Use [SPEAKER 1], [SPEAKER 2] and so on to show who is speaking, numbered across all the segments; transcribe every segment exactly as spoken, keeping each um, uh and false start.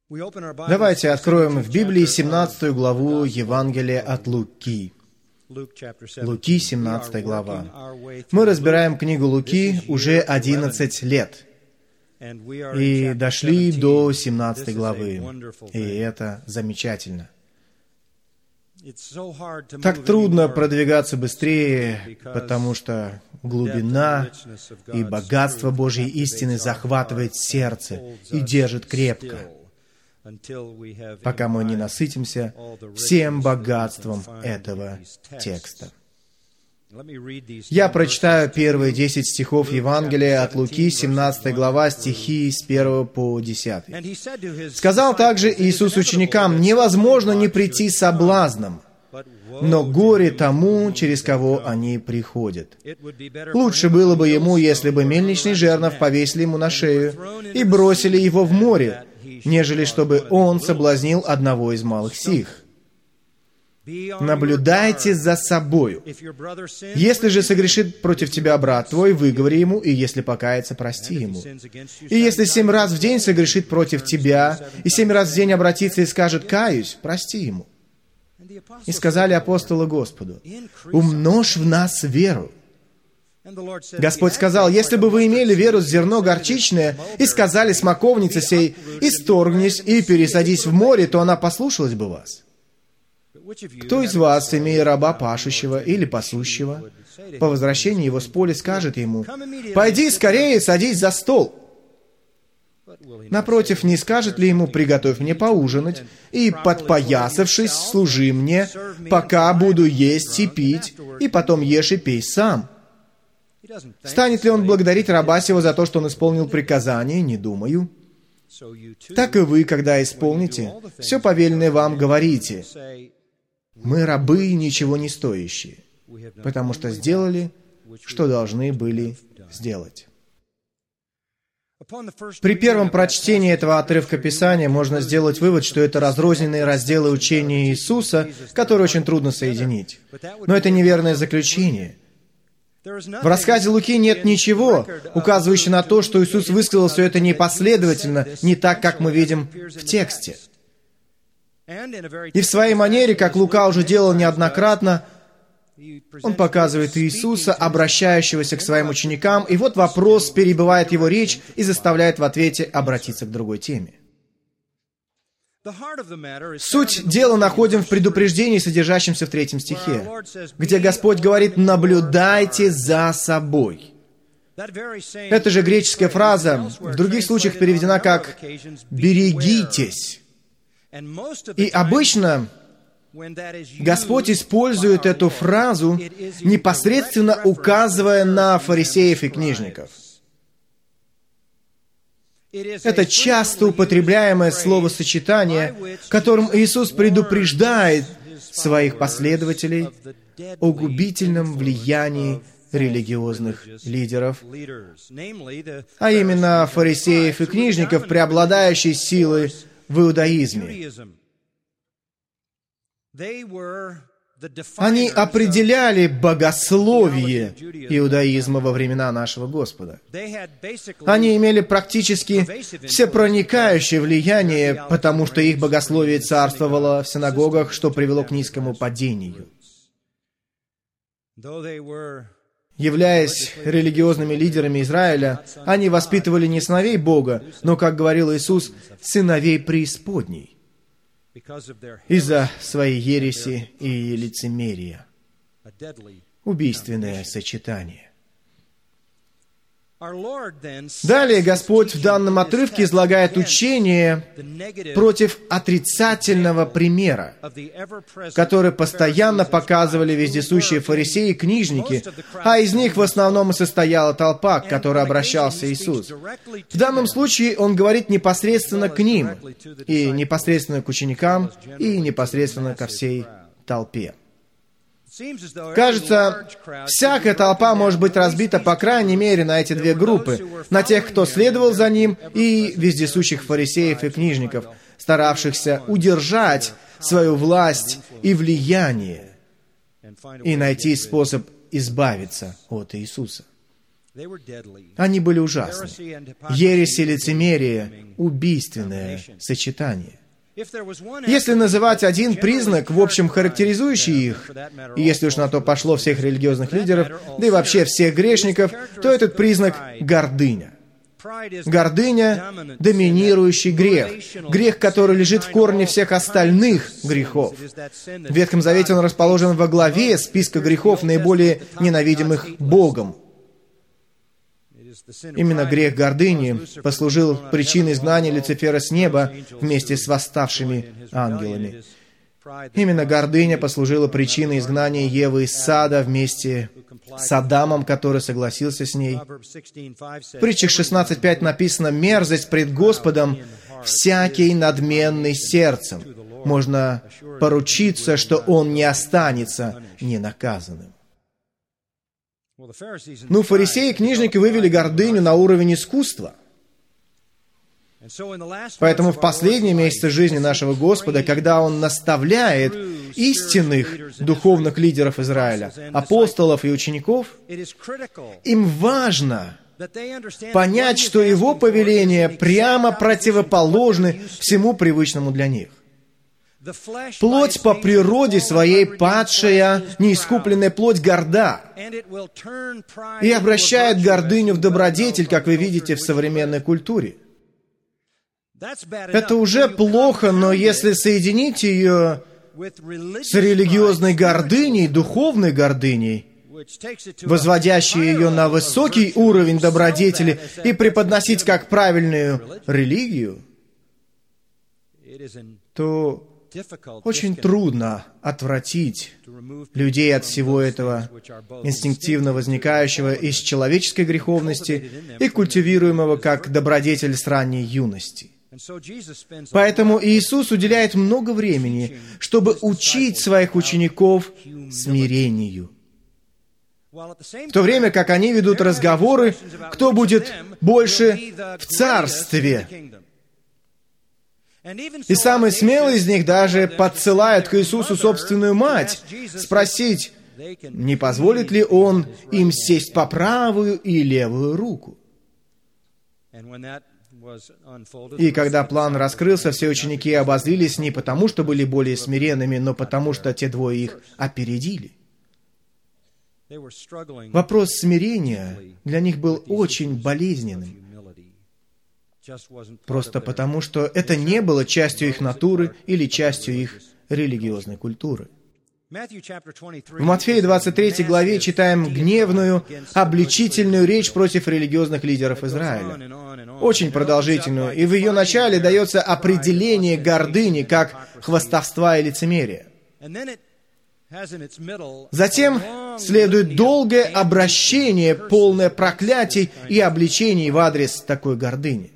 [SPEAKER 1] Давайте откроем в Библии семнадцатую главу Евангелия от Луки. Луки, семнадцатая глава. Мы разбираем книгу Луки уже одиннадцать лет. И дошли до семнадцатой главы. И это замечательно. Так трудно продвигаться быстрее, потому что глубина и богатство Божьей истины захватывает сердце и держит крепко, пока мы не насытимся всем богатством этого текста. Я прочитаю первые десять стихов Евангелия от Луки, семнадцатая глава, стихи с первого по десятый. «Сказал также Иисус ученикам: невозможно не прийти соблазном, но горе тому, через кого они приходят. Лучше было бы ему, если бы мельничный жернов повесили ему на шею и бросили его в море, нежели чтобы он соблазнил одного из малых сих. Наблюдайте за собою. Если же согрешит против тебя брат твой, выговори ему, и если покается, прости ему. И если семь раз в день согрешит против тебя, и семь раз в день обратится и скажет: каюсь, прости ему. И сказали апостолы Господу: умножь в нас веру. Господь сказал: если бы вы имели веру с зерно горчичное, и сказали смоковнице сей: исторгнись и пересадись в море, то она послушалась бы вас. Кто из вас, имея раба пашущего или пасущего, по возвращении его с поля скажет ему: пойди скорее, садись за стол? Напротив, не скажет ли ему: приготовь мне поужинать, и, подпоясавшись, служи мне, пока буду есть и пить, и потом ешь и пей сам? Станет ли он благодарить раба сего за то, что он исполнил приказание? Не думаю. Так и вы, когда исполните все повеленное вам, говорите: мы рабы, ничего не стоящие, потому что сделали, что должны были сделать. При первом прочтении этого отрывка Писания можно сделать вывод, что это разрозненные разделы учения Иисуса, которые очень трудно соединить. Но это неверное заключение. В рассказе Луки нет ничего, указывающего на то, что Иисус высказал все это непоследовательно, не так, как мы видим в тексте. И в своей манере, как Лука уже делал неоднократно, он показывает Иисуса, обращающегося к своим ученикам, и вот вопрос перебивает его речь и заставляет в ответе обратиться к другой теме. Суть дела находим в предупреждении, содержащемся в третьем стихе, где Господь говорит: «наблюдайте за собой». Эта же греческая фраза в других случаях переведена как «берегитесь». И обычно Господь использует эту фразу, непосредственно указывая на фарисеев и книжников. Это часто употребляемое словосочетание, которым Иисус предупреждает своих последователей о губительном влиянии религиозных лидеров, а именно фарисеев и книжников, преобладающей силы в иудаизме. Они определяли богословие иудаизма во времена нашего Господа. Они имели практически всепроникающее влияние, потому что их богословие царствовало в синагогах, что привело к низкому падению. Являясь религиозными лидерами Израиля, они воспитывали не сыновей Бога, но, как говорил Иисус, сыновей преисподней, из-за своей ереси и лицемерия. Убийственное сочетание. Далее Господь в данном отрывке излагает учение против отрицательного примера, который постоянно показывали вездесущие фарисеи и книжники, а из них в основном и состояла толпа, к которой обращался Иисус. В данном случае Он говорит непосредственно к ним, и непосредственно к ученикам, и непосредственно ко всей толпе. Кажется, всякая толпа может быть разбита, по крайней мере, на эти две группы, на тех, кто следовал за ним, и вездесущих фарисеев и книжников, старавшихся удержать свою власть и влияние и найти способ избавиться от Иисуса. Они были ужасны. Ересь и лицемерие — убийственное сочетание. Если называть один признак, в общем, характеризующий их, и если уж на то пошло всех религиозных лидеров, да и вообще всех грешников, то этот признак — гордыня. Гордыня — доминирующий грех. Грех, который лежит в корне всех остальных грехов. В Ветхом Завете он расположен во главе списка грехов, наиболее ненавидимых Богом. Именно грех гордыни послужил причиной изгнания Люцифера с неба вместе с восставшими ангелами. Именно гордыня послужила причиной изгнания Евы из сада вместе с Адамом, который согласился с ней. В притчах шестнадцать пять написано: «Мерзость пред Господом всякий надменный сердцем». Можно поручиться, что он не останется ненаказанным. Ну, фарисеи и книжники вывели гордыню на уровень искусства. Поэтому в последние месяцы жизни нашего Господа, когда Он наставляет истинных духовных лидеров Израиля, апостолов и учеников, им важно понять, что Его повеления прямо противоположны всему привычному для них. Плоть по природе своей падшая, неискупленная плоть горда и обращает гордыню в добродетель, как вы видите в современной культуре. Это уже плохо, но если соединить ее с религиозной гордыней, духовной гордыней, возводящей ее на высокий уровень добродетели и преподносить как правильную религию, то очень трудно отвратить людей от всего этого инстинктивно возникающего из человеческой греховности и культивируемого как добродетель с ранней юности. Поэтому Иисус уделяет много времени, чтобы учить своих учеников смирению. В то время как они ведут разговоры, кто будет больше в царстве. И самый смелый из них даже подсылает к Иисусу собственную мать, спросить, не позволит ли Он им сесть по правую и левую руку. И когда план раскрылся, все ученики обозлились не потому, что были более смиренными, но потому, что те двое их опередили. Вопрос смирения для них был очень болезненным. Просто потому, что это не было частью их натуры или частью их религиозной культуры. В Матфея двадцать третьей главе читаем гневную, обличительную речь против религиозных лидеров Израиля. Очень продолжительную, и в ее начале дается определение гордыни как хвастовства и лицемерия. Затем следует долгое обращение, полное проклятий и обличений в адрес такой гордыни.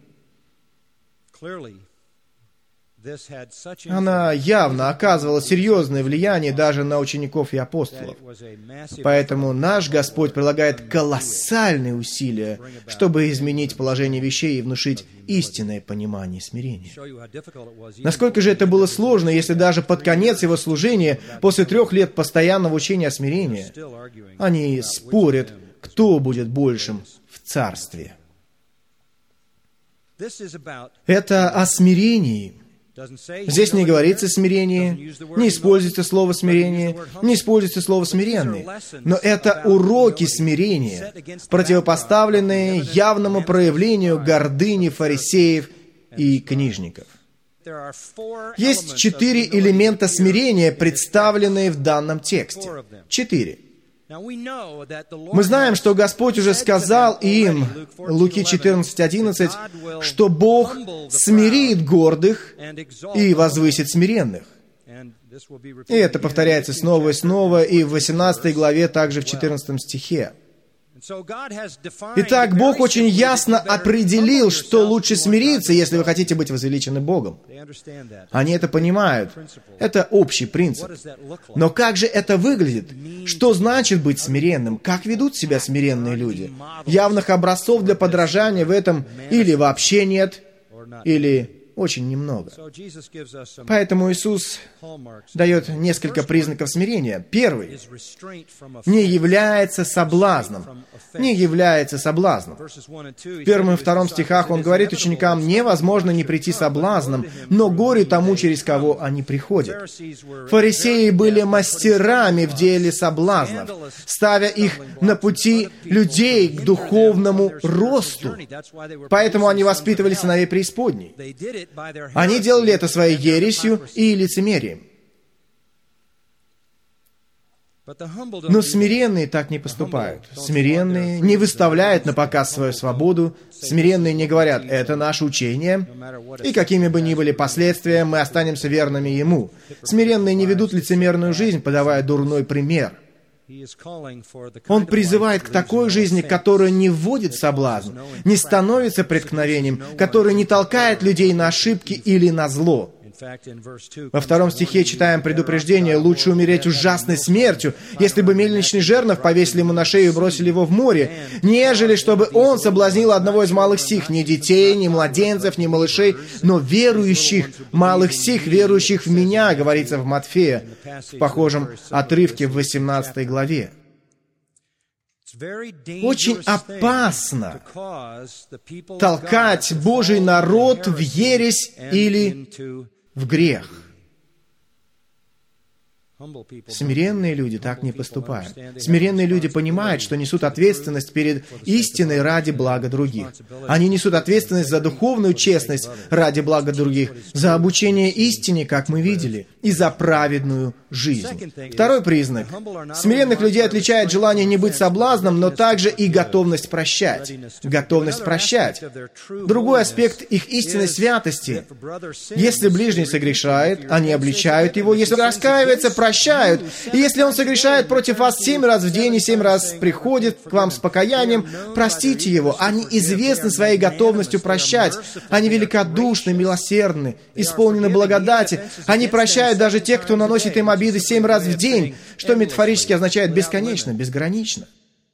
[SPEAKER 1] Она явно оказывала серьезное влияние даже на учеников и апостолов. Поэтому наш Господь прилагает колоссальные усилия, чтобы изменить положение вещей и внушить истинное понимание смирения. Насколько же это было сложно, если даже под конец Его служения, после трех лет постоянного учения о смирении, они спорят, кто будет большим в царстве. Это о смирении. Здесь не говорится смирение, не используется слово смирение, не используется слово смиренный. Но это уроки смирения, противопоставленные явному проявлению гордыни фарисеев и книжников. Есть четыре элемента смирения, представленные в данном тексте. Четыре. Мы знаем, что Господь уже сказал им, Луки четырнадцать одиннадцать, что Бог смирит гордых и возвысит смиренных. И это повторяется снова и снова, и в восемнадцатой главе, также в четырнадцатом стихе. Итак, Бог очень ясно определил, что лучше смириться, если вы хотите быть возвеличены Богом. Они это понимают. Это общий принцип. Но как же это выглядит? Что значит быть смиренным? Как ведут себя смиренные люди? Явных образцов для подражания в этом или вообще нет, или очень немного. Поэтому Иисус дает несколько признаков смирения. Первый — не является соблазном. Не является соблазном. В первом и втором стихах Он говорит ученикам: невозможно не прийти соблазном, но горе тому, через кого они приходят. Фарисеи были мастерами в деле соблазнов, ставя их на пути людей к духовному росту. Поэтому они воспитывали сыновей преисподней. Они делали это своей ересью и лицемерием. Но смиренные так не поступают. Смиренные не выставляют на показ свою свободу. Смиренные не говорят: это наше учение, и какими бы ни были последствия, мы останемся верными Ему. Смиренные не ведут лицемерную жизнь, подавая дурной пример. Он призывает к такой жизни, которая не вводит в соблазн, не становится преткновением, которая не толкает людей на ошибки или на зло. Во втором стихе читаем предупреждение: лучше умереть ужасной смертью, если бы мельничный жернов повесили ему на шею и бросили его в море, нежели чтобы он соблазнил одного из малых сих, ни детей, ни младенцев, ни малышей, но верующих, малых сих, верующих в Меня, говорится в Матфея, в похожем отрывке в восемнадцатой главе. Очень опасно толкать Божий народ в ересь или в грех. Смиренные люди так не поступают. Смиренные люди понимают, что несут ответственность перед истиной ради блага других. Они несут ответственность за духовную честность ради блага других, за обучение истине, как мы видели, и за праведную жизнь. Второй признак. Смиренных людей отличает желание не быть соблазном, но также и готовность прощать. Готовность прощать. Другой аспект их истинной святости. Если ближний согрешает, они обличают его. Если раскаивается, прощают. И если он согрешает против вас семь раз в день и семь раз приходит к вам с покаянием, простите его. Они известны своей готовностью прощать. Они великодушны, милосердны, исполнены благодати. Они прощают даже тех, кто наносит им обиды семь раз в день, что метафорически означает бесконечно, безгранично.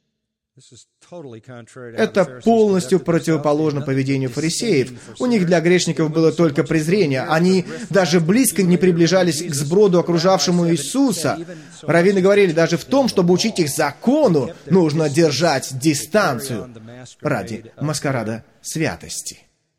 [SPEAKER 1] Это полностью противоположно поведению фарисеев. У них для грешников было только презрение. Они даже близко не приближались к сброду, окружавшему Иисуса. Раввины говорили, даже в том, чтобы учить их закону, нужно держать дистанцию ради маскарада святости.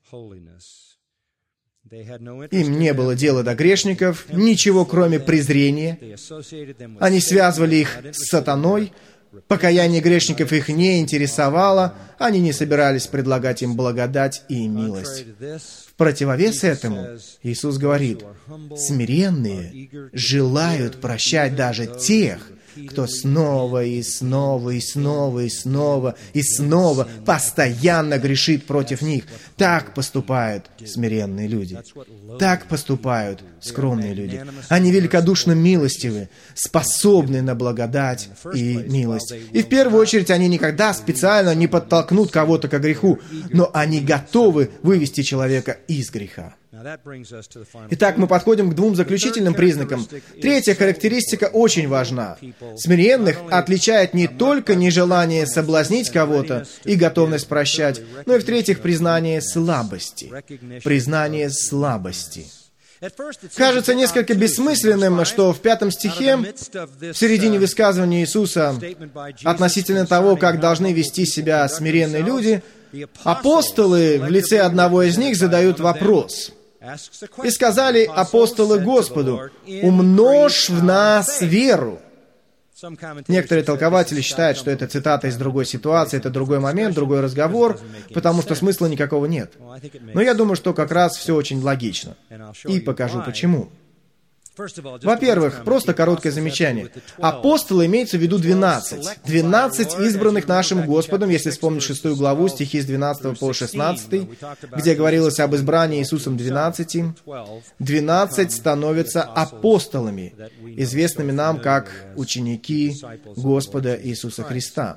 [SPEAKER 1] Им не было дела до грешников, ничего кроме презрения. Они связывали их с сатаной. Покаяние грешников их не интересовало, они не собирались предлагать им благодать и милость. В противовес этому Иисус говорит: смиренные желают прощать даже тех, кто снова и снова и снова и снова и снова постоянно грешит против них. Так поступают смиренные люди. Так поступают скромные люди. Они великодушно милостивы, способны на благодать и милость. И в первую очередь они никогда специально не подтолкнут кого-то к греху, но они готовы вывести человека из греха. Итак, мы подходим к двум заключительным признакам. Третья характеристика очень важна. Смиренных отличает не только нежелание соблазнить кого-то и готовность прощать, но и, в-третьих, признание слабости. Признание слабости. Кажется несколько бессмысленным, что в пятом стихе, в середине высказывания Иисуса относительно того, как должны вести себя смиренные люди, апостолы в лице одного из них задают вопрос. «И сказали апостолы Господу: умножь в нас веру». Некоторые толкователи считают, что это цитата из другой ситуации, это другой момент, другой разговор, потому что смысла никакого нет. Но я думаю, что как раз все очень логично. И покажу почему. Во-первых, просто короткое замечание. Апостолы имеется в виду двенадцать. двенадцать избранных нашим Господом, если вспомнить шестую главу, стихи с двенадцатого по шестнадцатый, где говорилось об избрании Иисусом двенадцати. двенадцать становятся апостолами, известными нам как ученики Господа Иисуса Христа.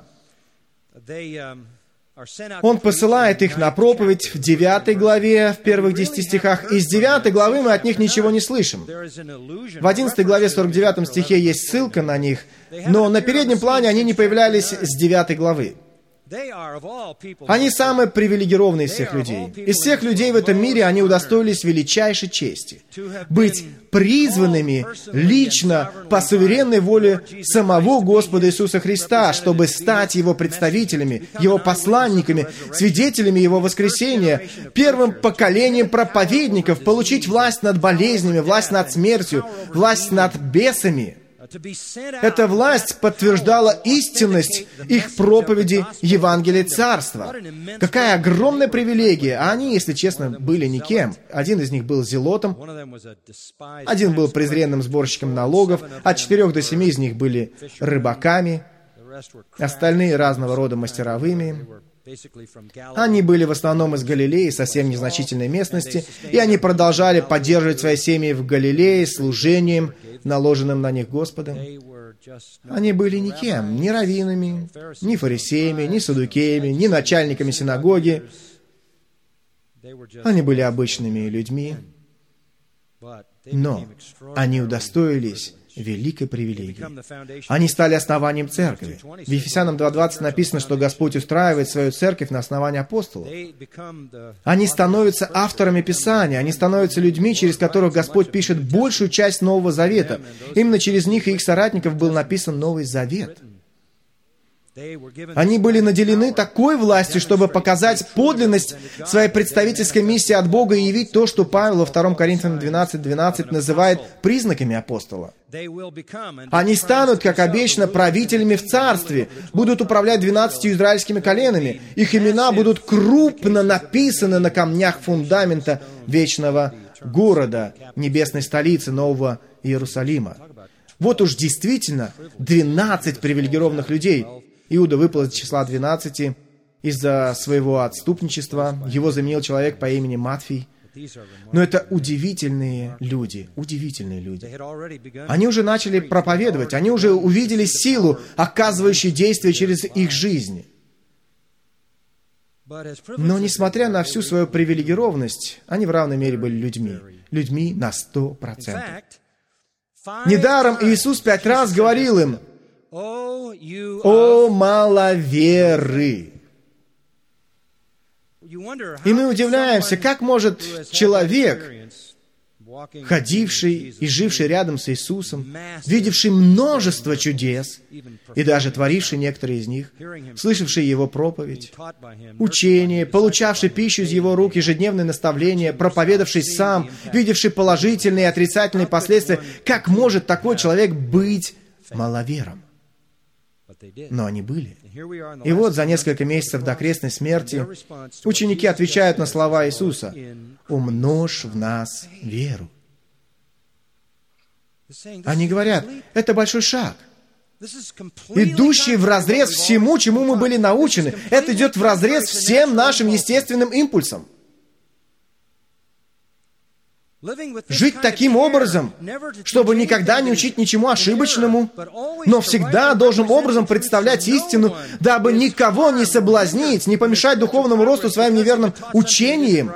[SPEAKER 1] Он посылает их на проповедь в девятой главе, в первых десяти стихах. Из девятой главы мы от них ничего не слышим. В одиннадцатой главе, сорок девятом стихе есть ссылка на них, но на переднем плане они не появлялись с девятой главы. Они самые привилегированные из всех людей. Из всех людей в этом мире они удостоились величайшей чести. Быть призванными лично по суверенной воле самого Господа Иисуса Христа, чтобы стать Его представителями, Его посланниками, свидетелями Его воскресения, первым поколением проповедников, получить власть над болезнями, власть над смертью, власть над бесами. Эта власть подтверждала истинность их проповеди Евангелия Царства. Какая огромная привилегия! А они, если честно, были никем. Один из них был зелотом, один был презренным сборщиком налогов, от четырех до семи из них были рыбаками, остальные разного рода мастеровыми. Они были в основном из Галилеи, совсем незначительной местности, и они продолжали поддерживать свои семьи в Галилее служением, наложенным на них Господом. Они были никем, ни раввинами, ни фарисеями, ни саддукеями, ни начальниками синагоги. Они были обычными людьми, но они удостоились великой привилегии. Они стали основанием церкви. В Ефесянам два двадцать написано, что Господь устраивает свою церковь на основании апостолов. Они становятся авторами Писания, они становятся людьми, через которых Господь пишет большую часть Нового Завета. Именно через них и их соратников был написан Новый Завет. Они были наделены такой властью, чтобы показать подлинность своей представительской миссии от Бога и явить то, что Павел во втором Коринфянам двенадцать двенадцать называет признаками апостола. Они станут, как обещано, правителями в царстве, будут управлять двенадцатью израильскими коленами. Их имена будут крупно написаны на камнях фундамента вечного города, небесной столицы Нового Иерусалима. Вот уж действительно двенадцать привилегированных людей. Иуда выпал из числа двенадцати из-за своего отступничества. Его заменил человек по имени Матфий. Но это удивительные люди, удивительные люди. Они уже начали проповедовать, они уже увидели силу, оказывающую действие через их жизнь. Но, несмотря на всю свою привилегированность, они в равной мере были людьми. Людьми на сто процентов. Недаром Иисус пять раз говорил им: «О маловеры!» И мы удивляемся, как может человек, ходивший и живший рядом с Иисусом, видевший множество чудес, и даже творивший некоторые из них, слышавший Его проповедь, учение, получавший пищу из Его рук, ежедневные наставления, проповедавший сам, видевший положительные и отрицательные последствия, как может такой человек быть маловером? Но они были. И вот за несколько месяцев до крестной смерти ученики отвечают на слова Иисуса: «Умножь в нас веру». Они говорят, это большой шаг, идущий вразрез всему, чему мы были научены. Это идет вразрез всем нашим естественным импульсам. Жить таким образом, чтобы никогда не учить ничему ошибочному, но всегда должным образом представлять истину, дабы никого не соблазнить, не помешать духовному росту своим неверным учением.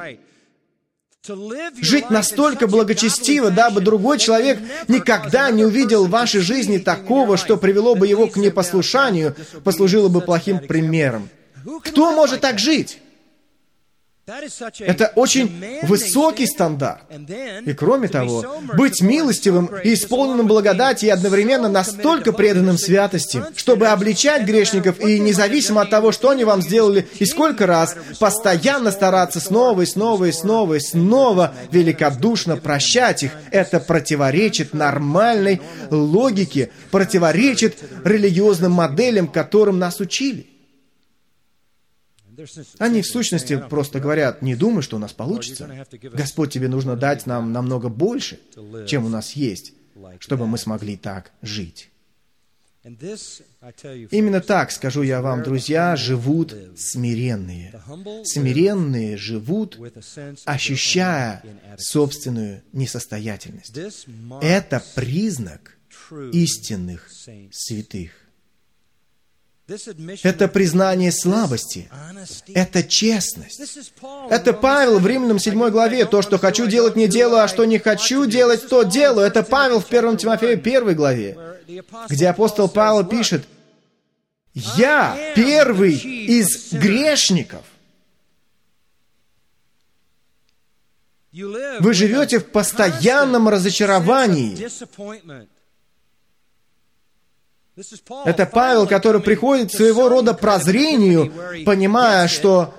[SPEAKER 1] Жить настолько благочестиво, дабы другой человек никогда не увидел в вашей жизни такого, что привело бы его к непослушанию, послужило бы плохим примером. Кто может так жить? Это очень высокий стандарт. И кроме того, быть милостивым и исполненным благодати и одновременно настолько преданным святости, чтобы обличать грешников и независимо от того, что они вам сделали и сколько раз, постоянно стараться снова и снова и снова и снова великодушно прощать их. Это противоречит нормальной логике, противоречит религиозным моделям, которым нас учили. Они в сущности просто говорят: не думай, что у нас получится. Господь, тебе нужно дать нам намного больше, чем у нас есть, чтобы мы смогли так жить. Именно так, скажу я вам, друзья, живут смиренные. Смиренные живут, ощущая собственную несостоятельность. Это признак истинных святых. Это признание слабости. Это честность. Это Павел в Римлянам седьмой главе. То, что хочу делать, не делаю, а что не хочу делать, то делаю. Это Павел в первом Тимофею первой главе, где апостол Павел пишет: Я первый из грешников. Вы живете в постоянном разочаровании. Это Павел, который приходит к своего рода прозрению, понимая, что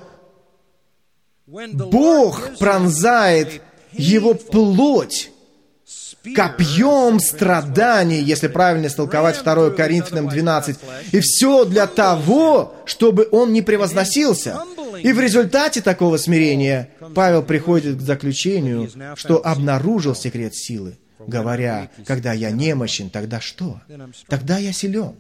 [SPEAKER 1] Бог пронзает его плоть копьем страданий, если правильно истолковать второе Коринфянам двенадцать. И все для того, чтобы он не превозносился. И в результате такого смирения Павел приходит к заключению, что обнаружил секрет силы, говоря: «Когда я немощен, тогда что? Тогда я силен».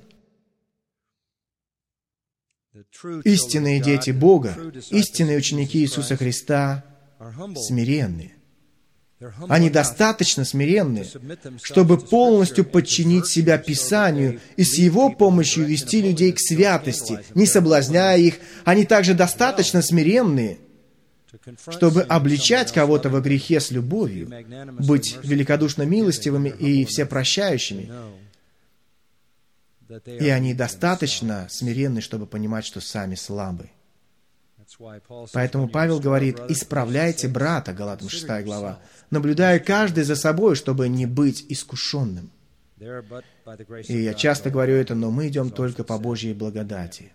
[SPEAKER 1] Истинные дети Бога, истинные ученики Иисуса Христа смиренные. Они достаточно смиренны, чтобы полностью подчинить себя Писанию и с Его помощью вести людей к святости, не соблазняя их. Они также достаточно смиренные, чтобы обличать кого-то во грехе с любовью, быть великодушно милостивыми и всепрощающими. И они достаточно смиренны, чтобы понимать, что сами слабы. Поэтому Павел говорит: «Исправляйте брата», Галатам шестая глава, наблюдая каждый за собой, чтобы не быть искушенным. И я часто говорю это, но мы идем только по Божьей благодати.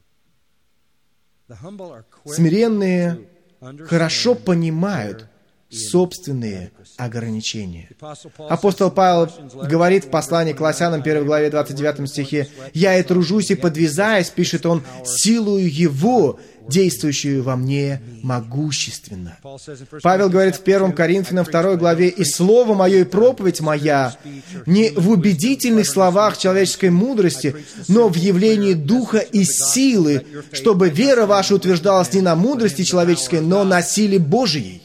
[SPEAKER 1] Смиренные хорошо понимают собственные ограничения. Апостол Павел говорит в послании к Колоссянам, первой главе, двадцать девятом стихе: «Я и тружусь, и подвязаюсь, — пишет он, — силою Его, действующую во мне могущественно». Павел говорит в первом Коринфянам второй главе: «И слово мое, и проповедь моя не в убедительных словах человеческой мудрости, но в явлении духа и силы, чтобы вера ваша утверждалась не на мудрости человеческой, но на силе Божией».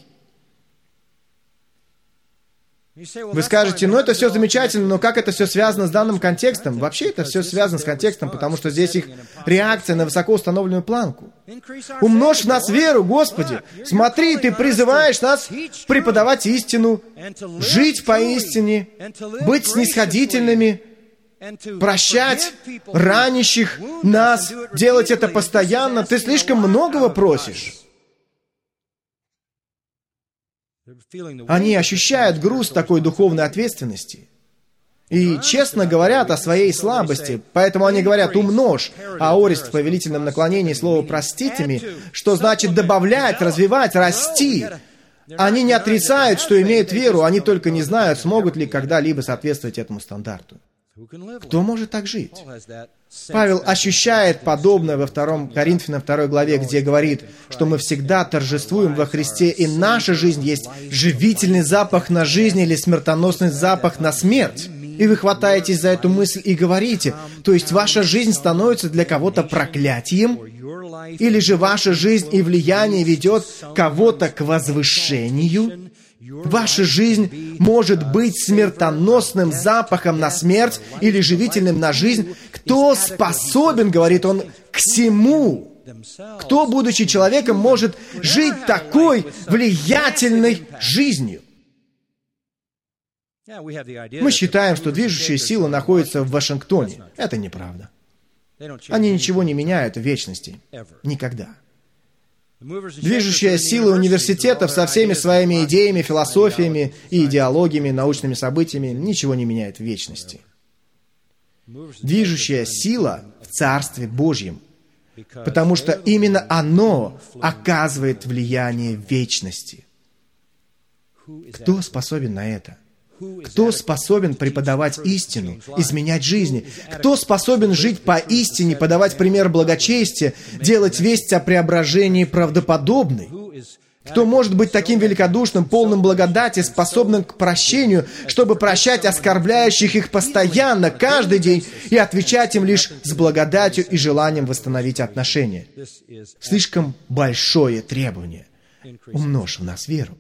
[SPEAKER 1] Вы скажете: ну это все замечательно, но как это все связано с данным контекстом? Вообще это все связано с контекстом, потому что здесь их реакция на высоко установленную планку. «Умножь в нас веру, Господи!» Смотри, Ты призываешь нас преподавать истину, жить по истине, быть снисходительными, прощать ранящих нас, делать это постоянно. Ты слишком многого просишь. Они ощущают груз такой духовной ответственности и честно говорят о своей слабости, поэтому они говорят: «умножь», а аорист в повелительном наклонении слово «простите», что значит добавлять, развивать, расти. Они не отрицают, что имеют веру, они только не знают, смогут ли когда-либо соответствовать этому стандарту. Кто может так жить? Павел ощущает подобное во втором Коринфянам второй главе, где говорит, что мы всегда торжествуем во Христе, и наша жизнь есть живительный запах на жизнь или смертоносный запах на смерть. И вы хватаетесь за эту мысль и говорите: то есть ваша жизнь становится для кого-то проклятием? Или же ваша жизнь и влияние ведет кого-то к возвышению? Ваша жизнь может быть смертоносным запахом на смерть или живительным на жизнь. Кто способен, говорит он, к всему? Кто, будучи человеком, может жить такой влиятельной жизнью? Мы считаем, что движущая сила находится в Вашингтоне. Это неправда. Они ничего не меняют в вечности. Никогда. Движущая сила университетов со всеми своими идеями, философиями и идеологиями, научными событиями ничего не меняет в вечности. Движущая сила в Царстве Божьем, потому что именно оно оказывает влияние в вечности. Кто способен на это? Кто способен преподавать истину, изменять жизни? Кто способен жить по истине, подавать пример благочестия, делать весть о преображении правдоподобной? Кто может быть таким великодушным, полным благодати, способным к прощению, чтобы прощать оскорбляющих их постоянно, каждый день, и отвечать им лишь с благодатью и желанием восстановить отношения? Слишком большое требование. Умножь в нас веру.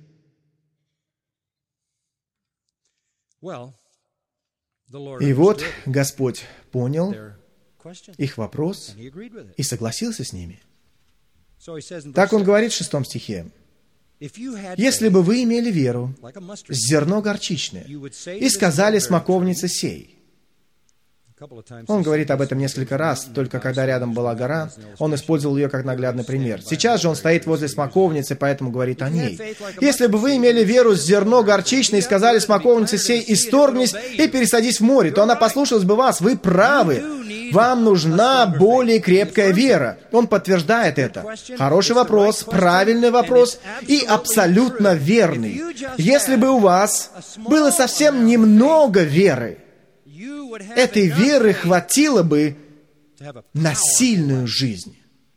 [SPEAKER 1] И вот Господь понял их вопрос и согласился с ними. Так Он говорит в шестом стихе: «Если бы вы имели веру, зерно горчичное, и сказали смоковнице сей». Он говорит об этом несколько раз, только когда рядом была гора, он использовал ее как наглядный пример. Сейчас же он стоит возле смоковницы, поэтому говорит о ней. Если бы вы имели веру с зерно горчичное и сказали смоковнице сей, исторгнись и пересадись в море, то она послушалась бы вас. Вы правы. Вам нужна более крепкая вера. Он подтверждает это. Хороший вопрос, правильный вопрос и абсолютно верный. Если бы у вас было совсем немного веры, этой веры хватило бы на сильную жизнь.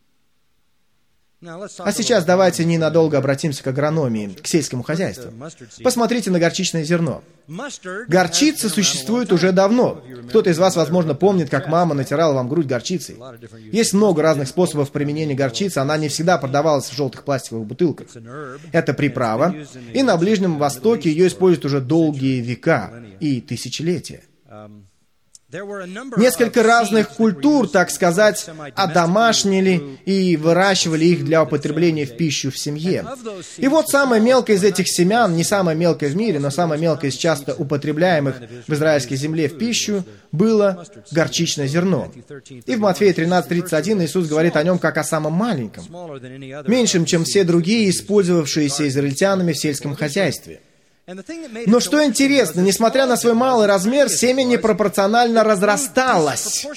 [SPEAKER 1] А сейчас давайте ненадолго обратимся к агрономии, к сельскому хозяйству. Посмотрите на горчичное зерно. Горчица существует уже давно. Кто-то из вас, возможно, помнит, как мама натирала вам грудь горчицей. Есть много разных способов применения горчицы, она не всегда продавалась в желтых пластиковых бутылках. Это приправа, и на Ближнем Востоке ее используют уже долгие века и тысячелетия. Несколько разных культур, так сказать, одомашнили и выращивали их для употребления в пищу в семье. И вот самое мелкое из этих семян, не самое мелкое в мире, но самое мелкое из часто употребляемых в израильской земле в пищу, было горчичное зерно. И в Матфея тринадцать тридцать один Иисус говорит о нем как о самом маленьком, меньшем, чем все другие, использовавшиеся израильтянами в сельском хозяйстве. Но что интересно, несмотря на свой малый размер, семя непропорционально разрасталось.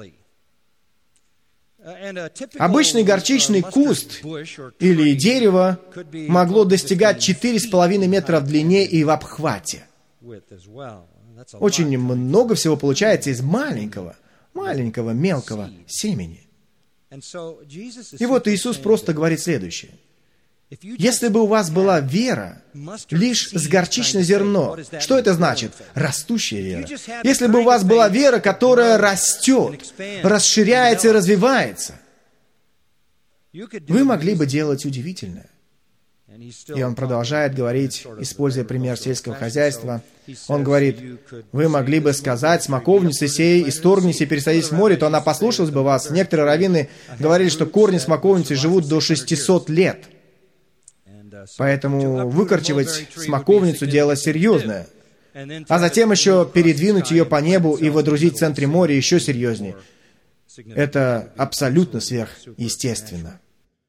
[SPEAKER 1] Обычный горчичный куст или дерево могло достигать четыре с половиной метра в длине и в обхвате. Очень много всего получается из маленького, маленького, мелкого семени. И вот Иисус просто говорит следующее. Если бы у вас была вера лишь с горчичное зерно, что это значит? Растущая вера. Если бы у вас была вера, которая растет, расширяется и развивается, вы могли бы делать удивительное. И он продолжает говорить, используя пример сельского хозяйства. Он говорит, вы могли бы сказать смоковнице сей, исторгнись и пересадись в море, то она послушалась бы вас. Некоторые раввины говорили, что корни смоковницы живут до шестисот лет. Поэтому выкорчевать смоковницу — дело серьезное. А затем еще передвинуть ее по небу и водрузить в центре моря еще серьезнее. Это абсолютно сверхъестественно.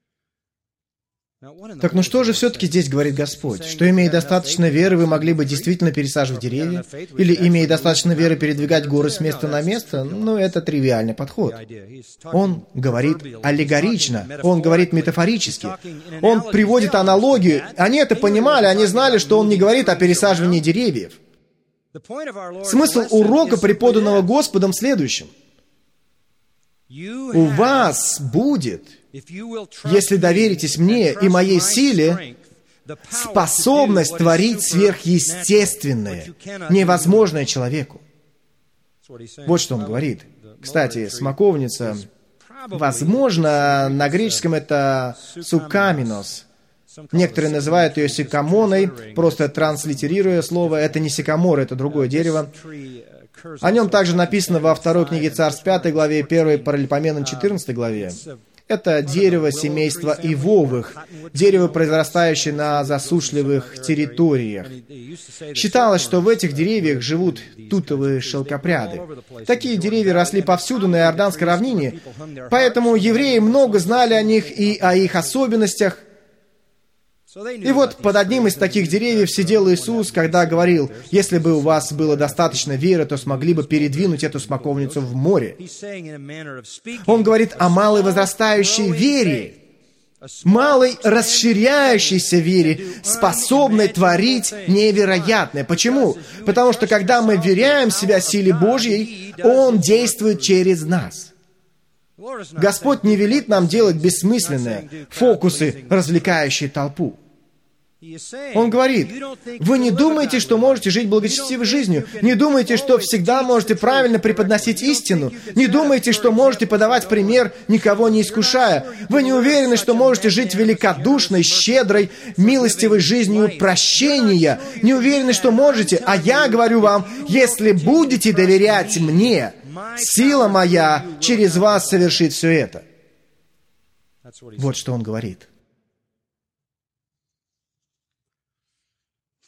[SPEAKER 1] Так ну что же все-таки здесь говорит Господь? Что, имея достаточно веры, вы могли бы действительно пересаживать деревья? Или, имея достаточно веры, передвигать горы с места на место? Ну, это тривиальный подход. Он говорит аллегорично, он говорит метафорически. Он приводит аналогию. Они это понимали, они знали, что он не говорит о пересаживании деревьев. Смысл урока, преподанного Господом, в следующем. У вас будет, если доверитесь мне и моей силе, способность творить сверхъестественное, невозможное человеку. Вот что он говорит. Кстати, смоковница, возможно, на греческом это сукаминос. Некоторые называют ее сикамоной, просто транслитерируя слово. Это не сикамор, это другое дерево. О нем также написано во второй книге Царств пятой главе, первой Паралипоменон четырнадцатой главе. Это дерево семейства ивовых, дерево, произрастающее на засушливых территориях. Считалось, что в этих деревьях живут тутовые шелкопряды. Такие деревья росли повсюду на Иорданской равнине, поэтому евреи много знали о них и о их особенностях. И вот под одним из таких деревьев сидел Иисус, когда говорил, если бы у вас было достаточно веры, то смогли бы передвинуть эту смоковницу в море. Он говорит о малой возрастающей вере, малой расширяющейся вере, способной творить невероятное. Почему? Потому что когда мы вверяем себя силе Божьей, Он действует через нас. Господь не велит нам делать бессмысленные фокусы, развлекающие толпу. Он говорит, вы не думаете, что можете жить благочестивой жизнью, не думаете, что всегда можете правильно преподносить истину, не думаете, что можете подавать пример, никого не искушая. Вы не уверены, что можете жить великодушной, щедрой, милостивой жизнью прощения, не уверены, что можете, а я говорю вам, если будете доверять мне, сила моя через вас совершит все это. Вот что он говорит.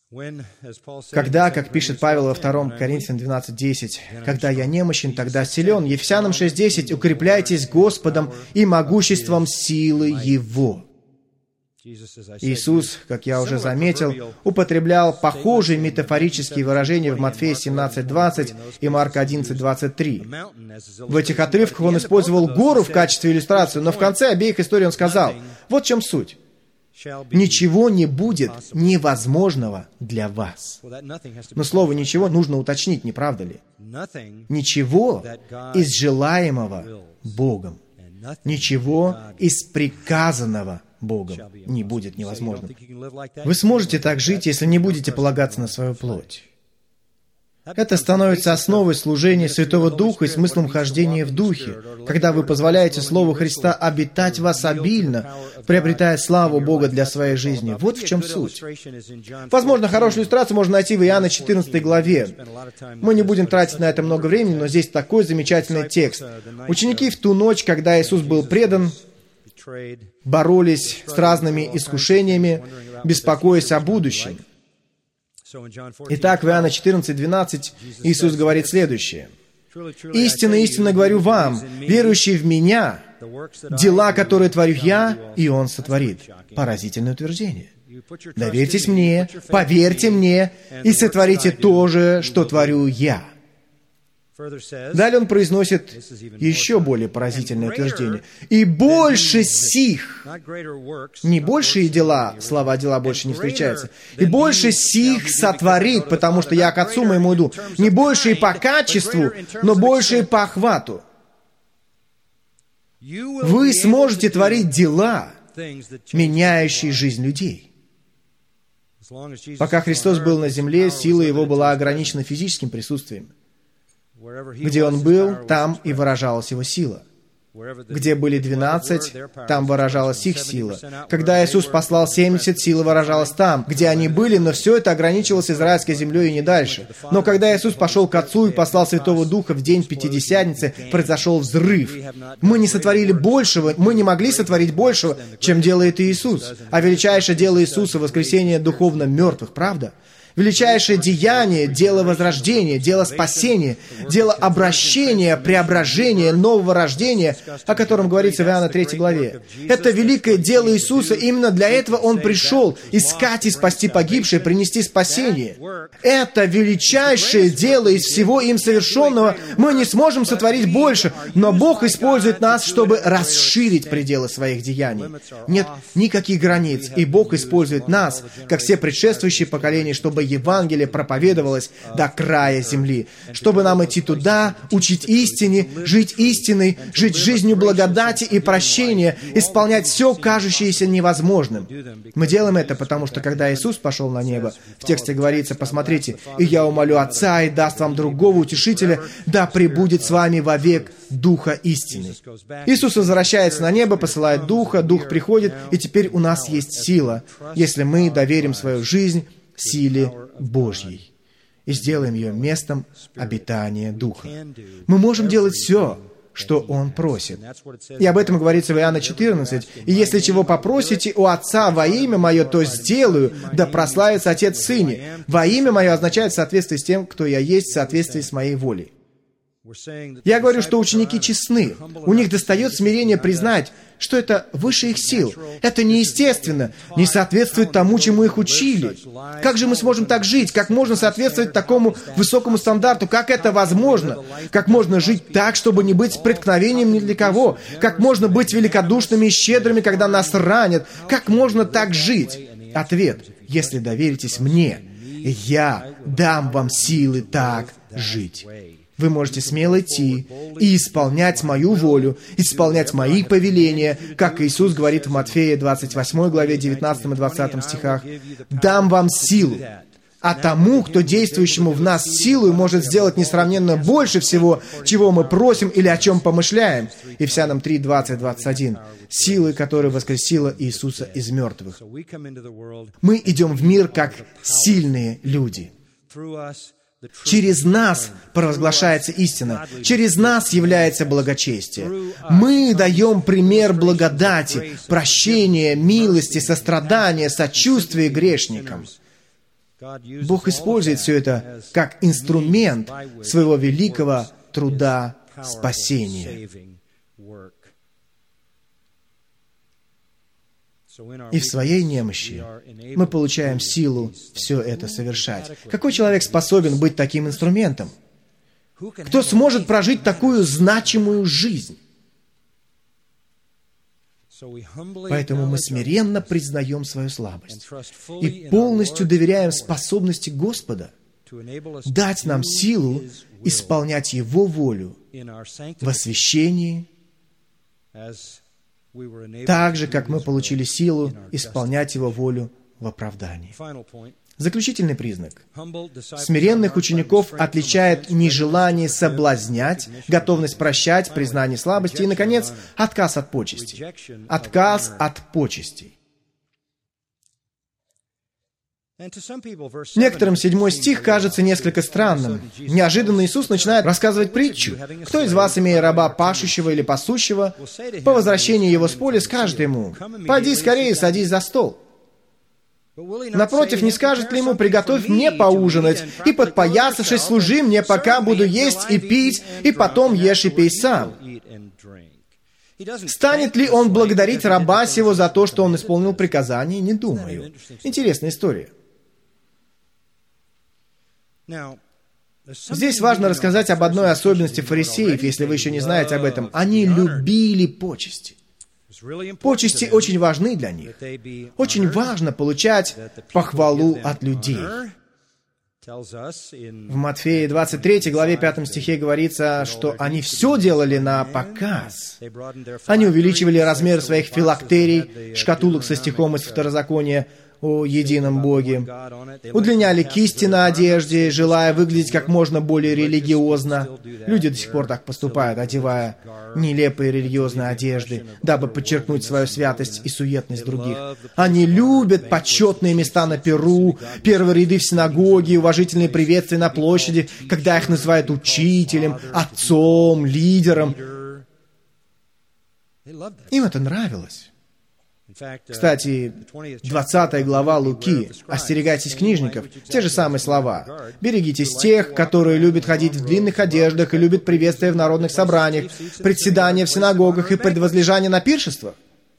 [SPEAKER 1] Когда, как пишет Павел во втором Коринфянам двенадцать десять, «Когда я немощен, тогда силен». Ефесянам шесть десять, «Укрепляйтесь Господом и могуществом силы Его». Иисус, как я уже заметил, употреблял похожие метафорические выражения в Матфея семнадцать двадцать и Марка одиннадцать двадцать три. В этих отрывках он использовал гору в качестве иллюстрации, но в конце обеих историй он сказал, вот в чем суть. «Ничего не будет невозможного для вас». Но слово «ничего» нужно уточнить, не правда ли? Ничего из желаемого Богом. Ничего из приказанного Богом не будет невозможным. Вы сможете так жить, если не будете полагаться на свою плоть. Это становится основой служения Святого Духа и смыслом хождения в Духе, когда вы позволяете Слову Христа обитать в вас обильно, приобретая славу Бога для своей жизни. Вот в чем суть. Возможно, хорошую иллюстрацию можно найти в Иоанна четырнадцатой главе. Мы не будем тратить на это много времени, но здесь такой замечательный текст. Ученики в ту ночь, когда Иисус был предан, боролись с разными искушениями, беспокоясь о будущем. Итак, в Иоанна четырнадцать двенадцать Иисус говорит следующее. «Истинно, истинно говорю вам, верующий в Меня, дела, которые творю Я, и Он сотворит». Поразительное утверждение. «Доверьтесь Мне, поверьте Мне, и сотворите то же, что творю Я». Далее он произносит еще более поразительное утверждение. «И больше сих», не большие дела, слова «дела» больше не встречаются, «и больше сих сотворит, потому что я к Отцу моему иду». Не больше и по качеству, но больше и по охвату. Вы сможете творить дела, меняющие жизнь людей. Пока Христос был на земле, сила Его была ограничена физическим присутствием. Где Он был, там и выражалась Его сила. Где были двенадцать, там выражалась их сила. Когда Иисус послал семьдесят, сила выражалась там, где они были, но все это ограничивалось израильской землей и не дальше. Но когда Иисус пошел к Отцу и послал Святого Духа в день Пятидесятницы, произошел взрыв. Мы не сотворили большего, мы не могли сотворить большего, чем делает Иисус. А величайшее дело Иисуса — воскресение духовно мертвых, правда? Величайшее деяние, дело возрождения, дело спасения, дело обращения, преображения, нового рождения, о котором говорится в Иоанна третьей главе. Это великое дело Иисуса, именно для этого Он пришел искать и спасти погибшие, принести спасение. Это величайшее дело из всего им совершенного. Мы не сможем сотворить больше, но Бог использует нас, чтобы расширить пределы своих деяний. Нет никаких границ, и Бог использует нас, как все предшествующие поколения, чтобы Евангелие проповедовалось до края земли, чтобы нам идти туда, учить истине, жить истиной, жить жизнью благодати и прощения, исполнять все, кажущееся невозможным. Мы делаем это, потому что, когда Иисус пошел на небо, в тексте говорится, посмотрите, «И я умолю Отца, и даст вам другого утешителя, да пребудет с вами вовек Духа истины». Иисус возвращается на небо, посылает Духа, Дух приходит, и теперь у нас есть сила, если мы доверим свою жизнь силе Божьей и сделаем ее местом обитания Духа. Мы можем делать все, что Он просит. И об этом говорится в Иоанна четырнадцать. «И если чего попросите у Отца во имя Мое, то сделаю, да прославится Отец в Сыне». Во имя Мое означает в соответствии с тем, кто я есть, в соответствии с Моей волей. Я говорю, что ученики честны. У них достает смирение признать, что это выше их сил. Это неестественно, не соответствует тому, чему их учили. Как же мы сможем так жить? Как можно соответствовать такому высокому стандарту? Как это возможно? Как можно жить так, чтобы не быть преткновением ни для кого? Как можно быть великодушными и щедрыми, когда нас ранят? Как можно так жить? Ответ: если доверитесь мне, я дам вам силы так жить. Вы можете смело идти и исполнять мою волю, исполнять мои повеления, как Иисус говорит в Матфея двадцать восьмой главе девятнадцатом и двадцатом стихах. «Дам вам силу». А тому, кто действующему в нас силой, может сделать несравненно больше всего, чего мы просим или о чем помышляем. Ефесянам три, двадцать, двадцать один. Силы, которая воскресила Иисуса из мертвых. Мы идем в мир как сильные люди. Через нас провозглашается истина. Через нас является благочестие. Мы даем пример благодати, прощения, милости, сострадания, сочувствия грешникам. Бог использует все это как инструмент своего великого труда спасения. И в своей немощи мы получаем силу все это совершать. Какой человек способен быть таким инструментом? Кто сможет прожить такую значимую жизнь? Поэтому мы смиренно признаем свою слабость и полностью доверяем способности Господа дать нам силу исполнять Его волю в освящении, так же, как мы получили силу исполнять Его волю в оправдании. Заключительный признак. Смиренных учеников отличает нежелание соблазнять, готовность прощать, признание слабости и, наконец, отказ от почестей. Отказ от почестей. Некоторым седьмой стих кажется несколько странным. Неожиданно Иисус начинает рассказывать притчу. «Кто из вас, имея раба пашущего или пасущего, по возвращении его с поля скажет ему: „Пойди скорее, садись за стол“? Напротив, не скажет ли ему: „Приготовь мне поужинать, и, подпоясавшись, служи мне, пока буду есть и пить, и потом ешь и пей сам“? Станет ли он благодарить раба сего за то, что он исполнил приказание? Не думаю». Интересная история. Здесь важно рассказать об одной особенности фарисеев, если вы еще не знаете об этом. Они любили почести. Почести очень важны для них. Очень важно получать похвалу от людей. В Матфея двадцать третьей главе пятом стихе говорится, что они все делали на показ. Они увеличивали размер своих филактерий, шкатулок со стихом из Второзакония о едином Боге, удлиняли кисти на одежде, желая выглядеть как можно более религиозно. Люди до сих пор так поступают, одевая нелепые религиозные одежды, дабы подчеркнуть свою святость и суетность других. Они любят почетные места на перу, первые ряды в синагоге, уважительные приветствия на площади, когда их называют учителем, отцом, лидером. Им это нравилось. Кстати, двадцатая глава Луки «Остерегайтесь книжников» — те же самые слова. «Берегитесь тех, которые любят ходить в длинных одеждах и любят приветствия в народных собраниях, председания в синагогах и предвозлежания на пиршествах».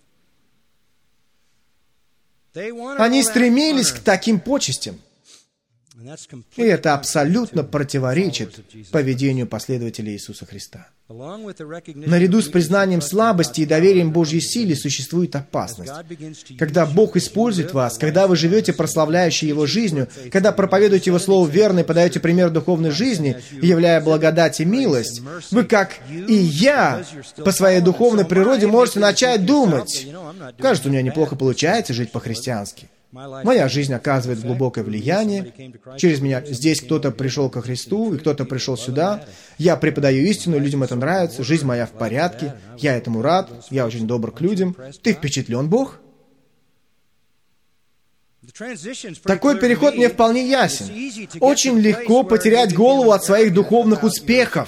[SPEAKER 1] Они стремились к таким почестям. И это абсолютно противоречит поведению последователей Иисуса Христа. Наряду с признанием слабости и доверием Божьей силе существует опасность. Когда Бог использует вас, когда вы живете прославляющей Его жизнью, когда проповедуете Его Слово верно и подаете пример духовной жизни, являя благодать и милость, вы, как и я, по своей духовной природе можете начать думать: «Кажется, у меня неплохо получается жить по-христиански. Моя жизнь оказывает глубокое влияние. Через меня здесь кто-то пришел ко Христу, и кто-то пришел сюда. Я преподаю истину, людям это нравится. Жизнь моя в порядке. Я этому рад. Я очень добр к людям. Ты впечатлен, Бог?» Такой переход мне вполне ясен. Очень легко потерять голову от своих духовных успехов.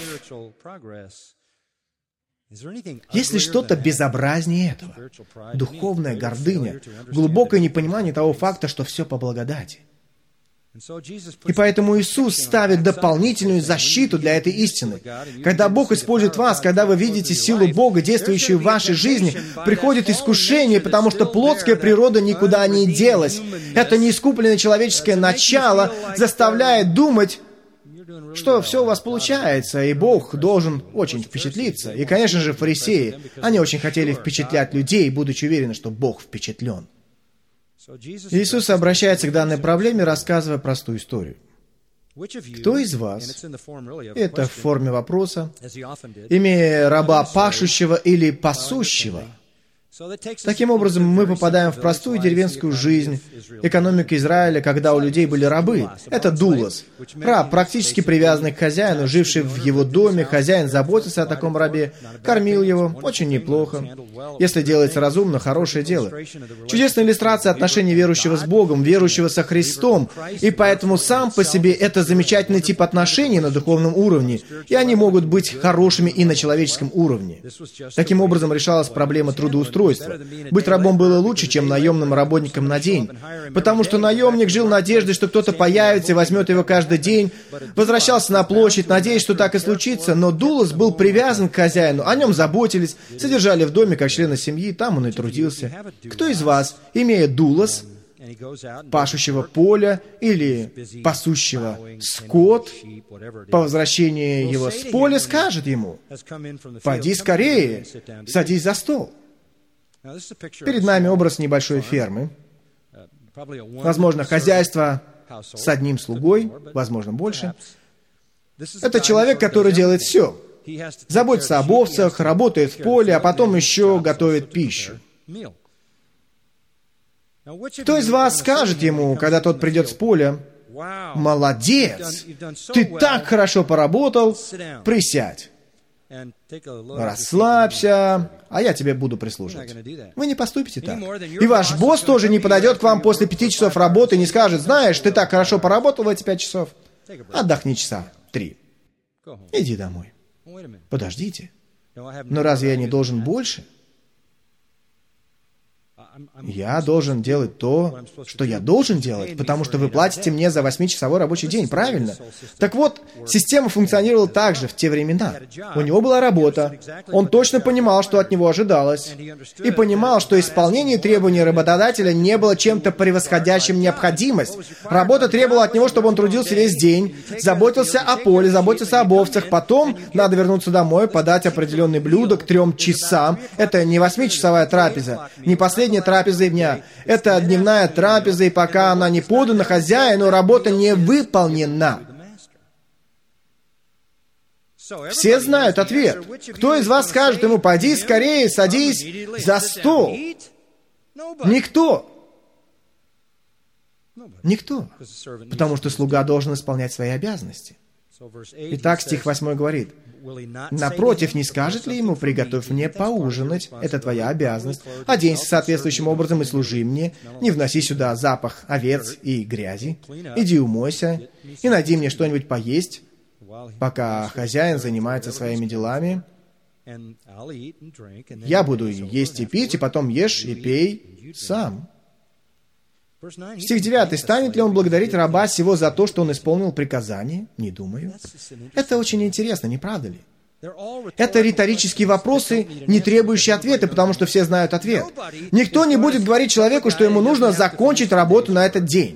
[SPEAKER 1] Есть ли что-то безобразнее этого? Духовная гордыня, глубокое непонимание того факта, что все по благодати. И поэтому Иисус ставит дополнительную защиту для этой истины. Когда Бог использует вас, когда вы видите силу Бога, действующую в вашей жизни, приходит искушение, потому что плотская природа никуда не делась. Это неискупленное человеческое начало заставляет думать, что все у вас получается, и Бог должен очень впечатлиться. И, конечно же, фарисеи, они очень хотели впечатлять людей, будучи уверены, что Бог впечатлен. Иисус обращается к данной проблеме, рассказывая простую историю. Кто из вас, это в форме вопроса, имея раба пашущего или пасущего? Таким образом, мы попадаем в простую деревенскую жизнь, экономику Израиля, когда у людей были рабы. Это дулос. Раб, практически привязанный к хозяину, живший в его доме, хозяин заботился о таком рабе, кормил его, очень неплохо. Если делается разумно, хорошее дело. Чудесная иллюстрация отношений верующего с Богом, верующего со Христом, и поэтому сам по себе это замечательный тип отношений на духовном уровне, и они могут быть хорошими и на человеческом уровне. Таким образом решалась проблема трудоустройства. свойства. Быть рабом было лучше, чем наемным работником на день, потому что наемник жил надеждой, что кто-то появится и возьмет его каждый день, возвращался на площадь, надеясь, что так и случится, но дулос был привязан к хозяину, о нем заботились, содержали в доме как члена семьи, там он и трудился. Кто из вас, имея дулос, пашущего поля или пасущего скот, по возвращении его с поля скажет ему: «Пойди скорее, садись за стол». Перед нами образ небольшой фермы. Возможно, хозяйство с одним слугой, возможно, больше. Это человек, который делает все. Заботится об овцах, работает в поле, а потом еще готовит пищу. Кто из вас скажет ему, когда тот придет с поля: «Молодец! Ты так хорошо поработал, присядь, расслабься, а я тебе буду прислуживать». Вы не поступите так. И ваш босс тоже не подойдет к вам после пяти часов работы и не скажет: «Знаешь, ты так хорошо поработал в эти пять часов, отдохни часа три. Иди домой». Подождите, но разве я не должен больше? Я должен делать то, что я должен делать, потому что вы платите мне за восьмичасовой рабочий день, правильно? Так вот, система функционировала так же в те времена. У него была работа, он точно понимал, что от него ожидалось, и понимал, что исполнение требований работодателя не было чем-то превосходящим необходимость. Работа требовала от него, чтобы он трудился весь день, заботился о поле, заботился об овцах, потом надо вернуться домой, подать определенный блюдо к трем часам. Это не восьмичасовая трапеза, не последняя трапеза дня. Это дневная трапеза, и пока она не подана хозяину, работа не выполнена. Все знают ответ. Кто из вас скажет ему: «Пойди скорее, садись за стол»? Никто. Никто. Потому что слуга должен исполнять свои обязанности. Итак, стих восьмой говорит: «Напротив, не скажет ли ему: приготовь мне поужинать, это твоя обязанность, оденься соответствующим образом и служи мне, не вноси сюда запах овец и грязи, иди умойся и найди мне что-нибудь поесть, пока хозяин занимается своими делами. Я буду есть и пить, и потом ешь и пей сам». Стих девятый. «Станет ли он благодарить раба сего за то, что он исполнил приказание? Не думаю». Это очень интересно, не правда ли? Это риторические вопросы, не требующие ответа, потому что все знают ответ. Никто не будет говорить человеку, что ему нужно закончить работу на этот день.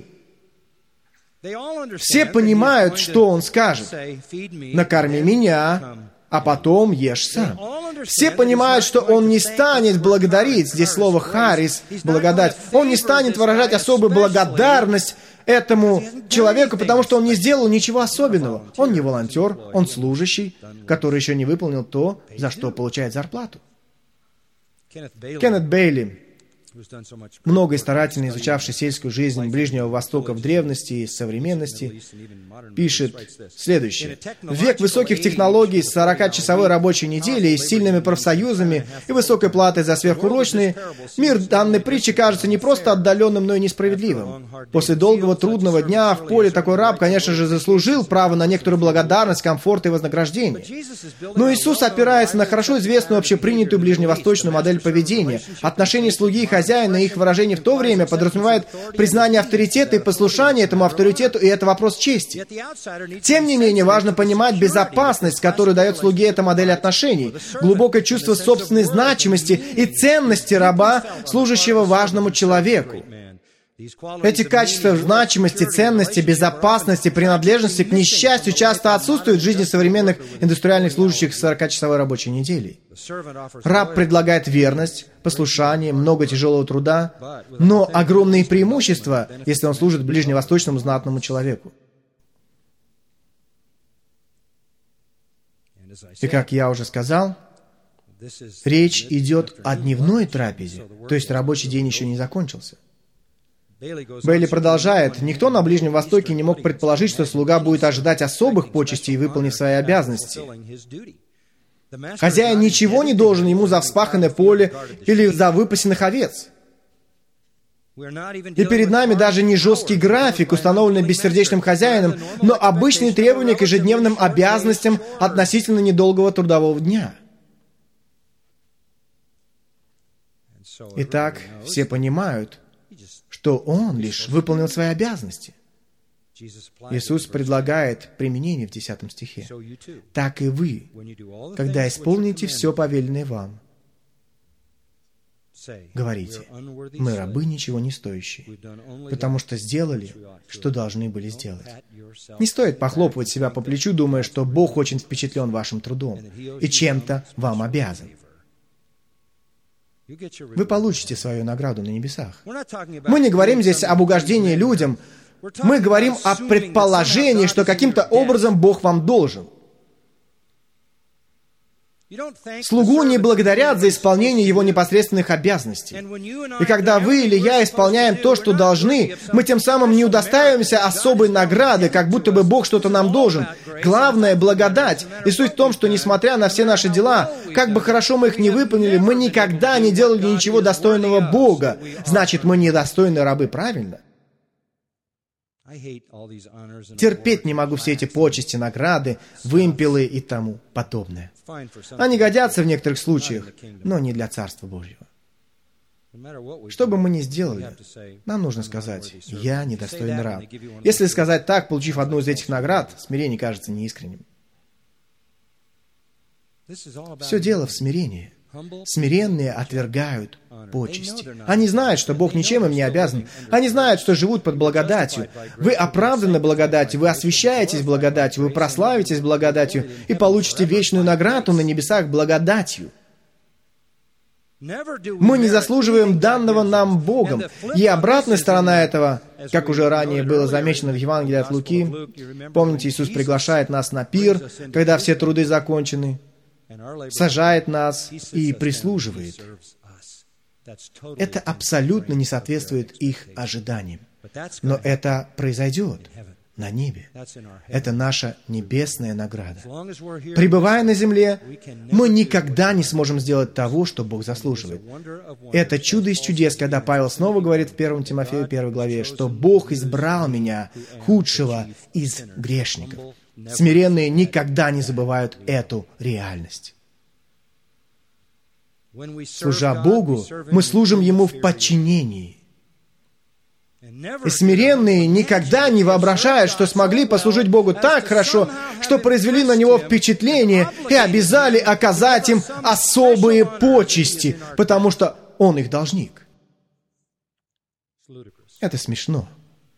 [SPEAKER 1] Все понимают, что он скажет: «Накорми меня, а потом ешь сам». Все понимают, что он не станет благодарить, здесь слово «харис», благодать, он не станет выражать особую благодарность этому человеку, потому что он не сделал ничего особенного. Он не волонтер, он служащий, который еще не выполнил то, за что получает зарплату. Кеннет Бейли, много и старательно изучавший сельскую жизнь Ближнего Востока в древности и современности, пишет следующее. «В век высоких технологий с сорокачасовой рабочей неделей, с сильными профсоюзами и высокой платой за сверхурочные, мир данной притчи кажется не просто отдаленным, но и несправедливым. После долгого трудного дня в поле такой раб, конечно же, заслужил право на некоторую благодарность, комфорт и вознаграждение. Но Иисус опирается на хорошо известную общепринятую ближневосточную модель поведения. Отношения слуги и хозяина и их выражение в то время подразумевает признание авторитета и послушание этому авторитету, и это вопрос чести. Тем не менее, важно понимать безопасность, которую дает слуге эта модель отношений, глубокое чувство собственной значимости и ценности раба, служащего важному человеку. Эти качества значимости, ценности, безопасности, принадлежности к несчастью часто отсутствуют в жизни современных индустриальных служащих с сорокачасовой рабочей неделей. Раб предлагает верность, послушание, много тяжелого труда, но огромные преимущества, если он служит ближневосточному знатному человеку. И как я уже сказал, речь идет о дневной трапезе, то есть рабочий день еще не закончился. Бейли продолжает: «Никто на Ближнем Востоке не мог предположить, что слуга будет ожидать особых почестей, выполнив свои обязанности. Хозяин ничего не должен ему за вспаханное поле или за выпасенных овец. И перед нами даже не жесткий график, установленный бессердечным хозяином, но обычные требования к ежедневным обязанностям относительно недолгого трудового дня». Итак, все понимают, что Он лишь выполнил свои обязанности. Иисус предлагает применение в десятом стихе. «Так и вы, когда исполните все повеленное вам, говорите, мы рабы ничего не стоящие, потому что сделали, что должны были сделать». Не стоит похлопывать себя по плечу, думая, что Бог очень впечатлен вашим трудом и чем-то вам обязан. Вы получите свою награду на небесах. Мы не говорим здесь об угождении людям. Мы говорим о предположении, что каким-то образом Бог вам должен. Слугу не благодарят за исполнение его непосредственных обязанностей. И когда вы или я исполняем то, что должны, мы тем самым не удостаиваемся особой награды, как будто бы Бог что-то нам должен. Главное — благодать. И суть в том, что несмотря на все наши дела, как бы хорошо мы их не выполнили, мы никогда не делали ничего достойного Бога. Значит, мы недостойны рабы, правильно? Терпеть не могу все эти почести, награды, вымпелы и тому подобное. Они годятся в некоторых случаях, но не для Царства Божьего. Что бы мы ни сделали, нам нужно сказать: «Я недостойный раб». Если сказать так, получив одну из этих наград, смирение кажется неискренним. Все дело в смирении. Смиренные отвергают почести. Они знают, что Бог ничем им не обязан. Они знают, что живут под благодатью. Вы оправданы благодатью, вы освящаетесь благодатью, вы прославитесь благодатью и получите вечную награду на небесах благодатью. Мы не заслуживаем данного нам Богом. И обратная сторона этого, как уже ранее было замечено в Евангелии от Луки, помните, Иисус приглашает нас на пир, когда все труды закончены, сажает нас и прислуживает. Это абсолютно не соответствует их ожиданиям. Но это произойдет на небе. Это наша небесная награда. Пребывая на земле, мы никогда не сможем сделать того, что Бог заслуживает. Это чудо из чудес, когда Павел снова говорит в первом Тимофею первой главе, что Бог избрал меня, худшего из грешников. Смиренные никогда не забывают эту реальность. Служа Богу, мы служим Ему в подчинении. И смиренные никогда не воображают, что смогли послужить Богу так хорошо, что произвели на Него впечатление и обязали оказать им особые почести, потому что Он их должник. Это смешно.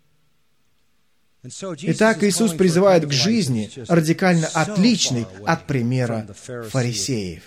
[SPEAKER 1] Итак, Иисус призывает к жизни, радикально отличной от примера фарисеев.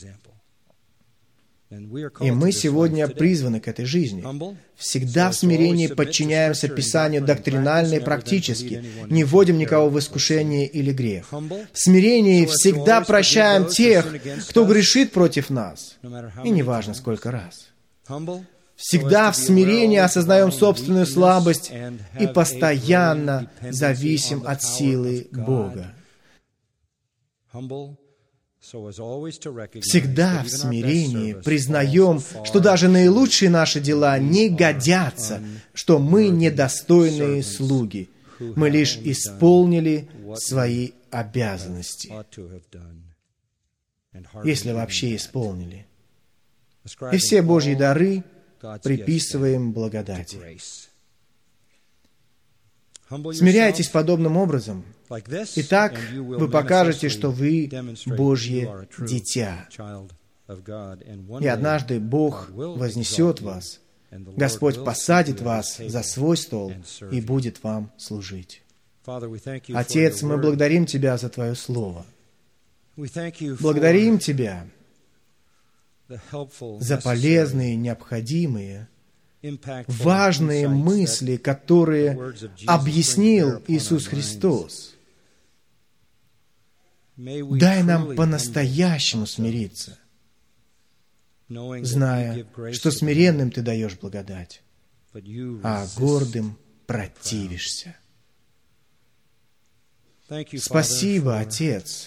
[SPEAKER 1] И мы сегодня призваны к этой жизни. Всегда в смирении подчиняемся Писанию доктринально и практически, не вводим никого в искушение или грех. В смирении всегда прощаем тех, кто грешит против нас, и неважно сколько раз. Всегда в смирении осознаем собственную слабость и постоянно зависим от силы Бога. Всегда в смирении признаем, что даже наилучшие наши дела не годятся, что мы недостойные слуги. Мы лишь исполнили свои обязанности, если вообще исполнили. И все Божьи дары приписываем благодати. Смиряйтесь подобным образом, и так вы покажете, что вы Божье дитя. И однажды Бог вознесет вас, Господь посадит вас за свой стол и будет вам служить. Отец, мы благодарим Тебя за Твое Слово. Благодарим Тебя за полезные, необходимые, важные мысли, которые объяснил Иисус Христос. Дай нам по-настоящему смириться, зная, что смиренным Ты даешь благодать, а гордым противишься. Спасибо, Отец,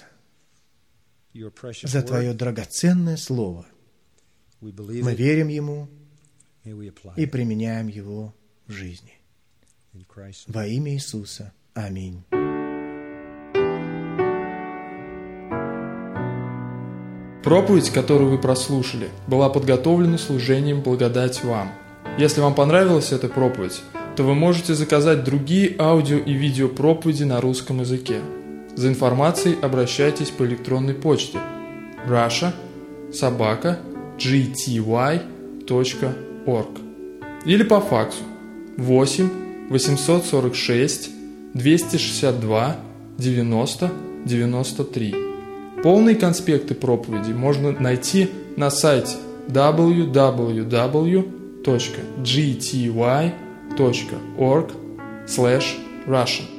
[SPEAKER 1] за Твое драгоценное Слово. Мы верим Ему и применяем его в жизни. Во имя Иисуса. Аминь.
[SPEAKER 2] Проповедь, которую вы прослушали, была подготовлена служением «Благодать вам». Если вам понравилась эта проповедь, то вы можете заказать другие аудио и видео проповеди на русском языке. За информацией обращайтесь по электронной почте russia собака джи ти уай точка орг или по факсу восемь восемьсот сорок шесть двести шестьдесят два девяносто девяносто три. Полные конспекты проповеди можно найти на сайте дабл ю дабл ю дабл ю точка джи ти уай точка орг слэш рассиан.